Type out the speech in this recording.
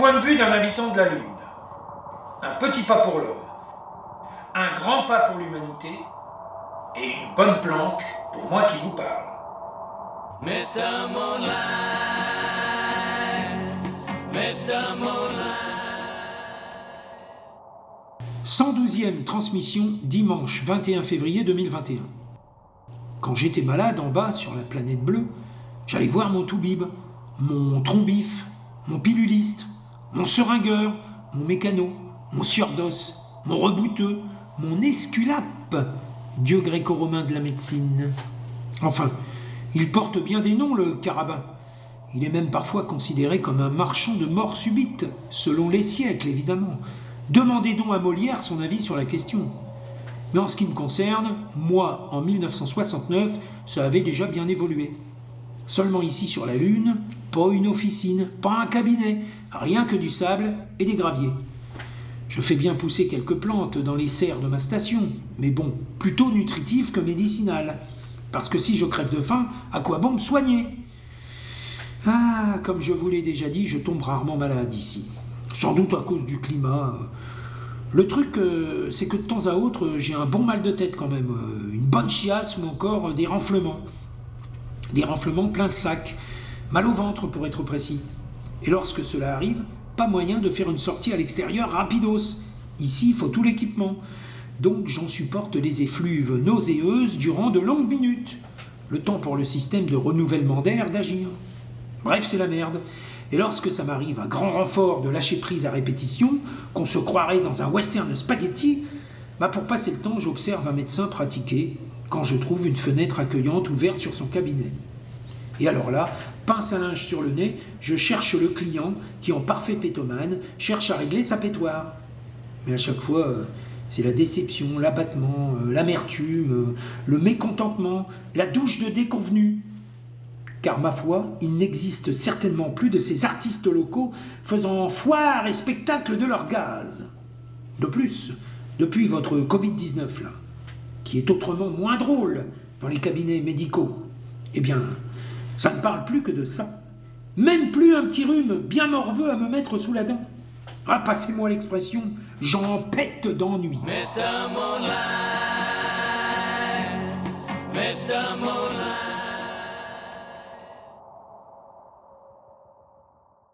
point de vue d'un habitant de la Lune. Un petit pas pour l'homme, un grand pas pour l'humanité, et une bonne planque pour moi qui vous parle. Mr. Moonlight, Mr. Moonlight. 112e transmission, dimanche 21 février 2021. Quand j'étais malade en bas sur la planète bleue, j'allais voir mon toubib, mon trombif, mon piluliste, mon seringueur, mon mécano, mon siordos, mon rebouteux, mon esculape, dieu gréco-romain de la médecine. Enfin, il porte bien des noms, le carabin. Il est même parfois considéré comme un marchand de mort subite, selon les siècles évidemment. Demandez donc à Molière son avis sur la question. Mais en ce qui me concerne, moi, en 1969, ça avait déjà bien évolué. Seulement ici sur la Lune, pas une officine, pas un cabinet, rien que du sable et des graviers. Je fais bien pousser quelques plantes dans les serres de ma station, mais bon, plutôt nutritives que médicinales. Parce que si je crève de faim, à quoi bon me soigner ? Ah, comme je vous l'ai déjà dit, je tombe rarement malade ici. Sans doute à cause du climat. Le truc, c'est que de temps à autre, j'ai un bon mal de tête quand même. Une bonne chiasse ou encore des renflements. Des renflements pleins de sacs. Mal au ventre pour être précis. Et lorsque cela arrive, pas moyen de faire une sortie à l'extérieur rapidos. Ici, il faut tout l'équipement. Donc j'en supporte les effluves nauséeuses durant de longues minutes. Le temps pour le système de renouvellement d'air d'agir. Bref, c'est la merde. Et lorsque ça m'arrive à grand renfort de lâcher prise à répétition, qu'on se croirait dans un western spaghetti, pour passer le temps, j'observe un médecin pratiquer quand je trouve une fenêtre accueillante ouverte sur son cabinet. Et alors là, pince à linge sur le nez, je cherche le client qui, en parfait pétomane, cherche à régler sa pétoire. Mais à chaque fois, c'est la déception, l'abattement, l'amertume, le mécontentement, la douche de déconvenu. Car ma foi, il n'existe certainement plus de ces artistes locaux faisant foire et spectacle de leur gaz. De plus, depuis votre Covid-19 là, qui est autrement moins drôle dans les cabinets médicaux, eh bien, ça ne parle plus que de ça. Même plus un petit rhume bien morveux à me mettre sous la dent. Ah, passez-moi l'expression, j'en pète d'ennui. Mr. Moonlight, Mr. Moonlight.